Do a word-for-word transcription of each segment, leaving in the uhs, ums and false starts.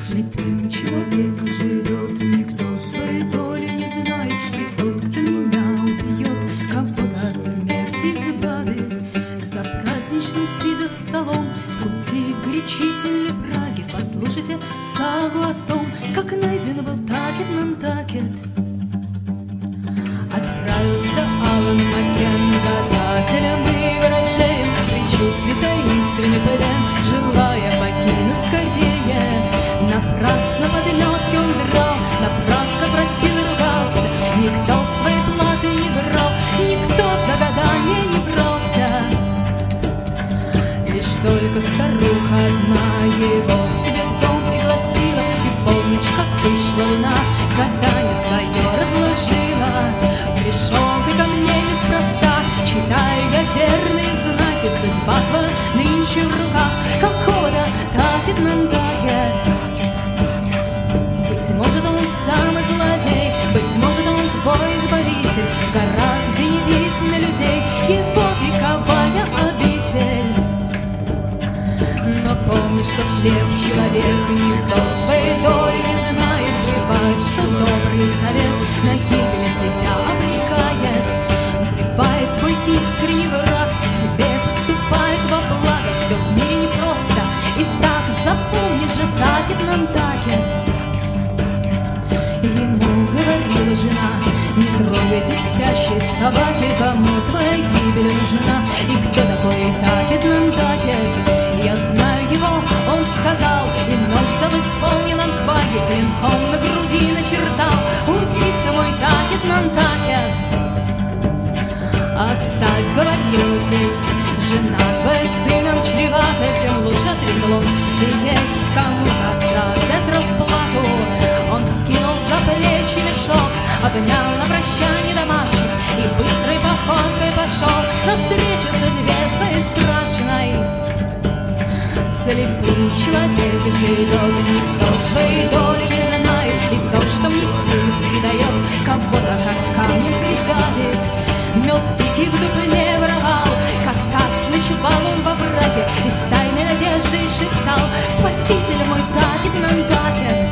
Слепым человек живет, никто своей доли не знает, и тот, кто меня убьет, кого-то от смерти избавит. За праздничным сидя столом, вкусив горячительной браги, послушайте сагу о том, как найден был Такет Нантакет. Отправился Алан Макен гадателем и ворожеем, предчувствий таинственный плен, желая покинуть скорее. Напрасно под лёдки он драл, напрасно просил и ругался, никто своей платы не брал, никто за гадание не брался. Лишь только старуха одна его к себе в дом пригласила, и в полночь, как вышла луна, гадание свое разложила. Пришел ты ко мне неспроста, читаю я верные знаки, судьба твоя нынче в руках какого-то Такет Нантакет. Быть может, он самый злодей, быть может, он твой избавитель, в горах, где не видно людей, его вековая обитель. Но помни, что слеп человек никто своей доли не знает, бывает, что добрый совет на гибель тебя обрекает. Бывает твой искренний враг, тебе поступает во благо, все в мире непросто, и так запомни же Такет Нантакет. Ему говорила жена: не трогай ты спящие собаки, кому твоя гибель нужна, и кто такой Такет Нантакет? Я знаю его, он сказал, и нож взял исполнен отваги, клинком на груди начертал: убийца мой Такет Нантакет. Оставь, говорил ему тесть, жена твоя сыном чревата, тем лучше, ответил он, и есть кому за отца взять расплату. Он скинул за плечи мешок, обнял на прощание домашних и быстрой походкой пошел навстречу судьбе своей страшной. Слепым человек живет, никто своей доли не знает, и то, что мне силы придает, кого-то как камнем придавит. Мед дикий в дупле воровал, как тац ночевал он во враге, и с тайной надеждой шептал: спаситель мой Такет Нантакет.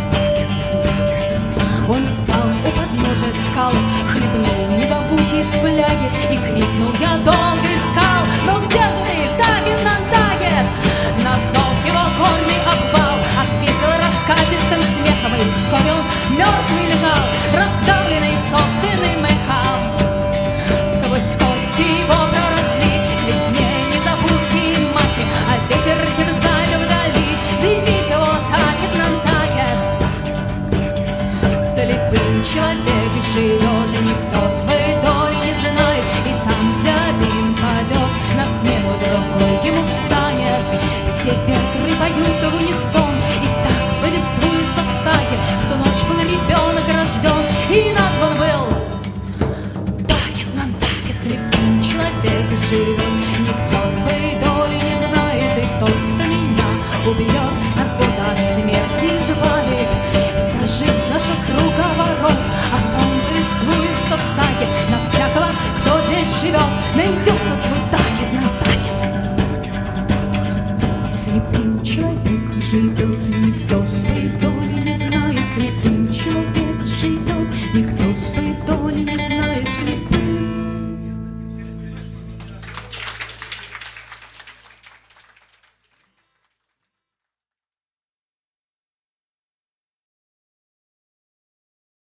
Он встал у подножия скалы, хлебнул медовухи из фляги и крикнул: я долго искал, но где же ты, Такет Нантакет? На зов его горный обвал ответил раскатистым смехом, и вскоре он мертвый лежал, раздавленный собственным мехом. Сквозь кости его проросли к весне незабудки и маки, а ветер терзает вдали девиз его Такет Нантакет. Слепым человек живет, и никто своей доли не знает, и там, где один падет, на смену другой ему встанет. Все ветры поют в унисон, и так повествуется в саге. В ту ночь был ребенок рожден, и назван был Такет Нантакет. Слепым человек живет, никто своей доли не знает, и тот, кто меня убьет, откуда от смерти избавит. Вся жизнь наша круговорот, о том повествуется в саге. На всякого, кто здесь живет, найдется свой Такет Нантакет. Слепым человек живет.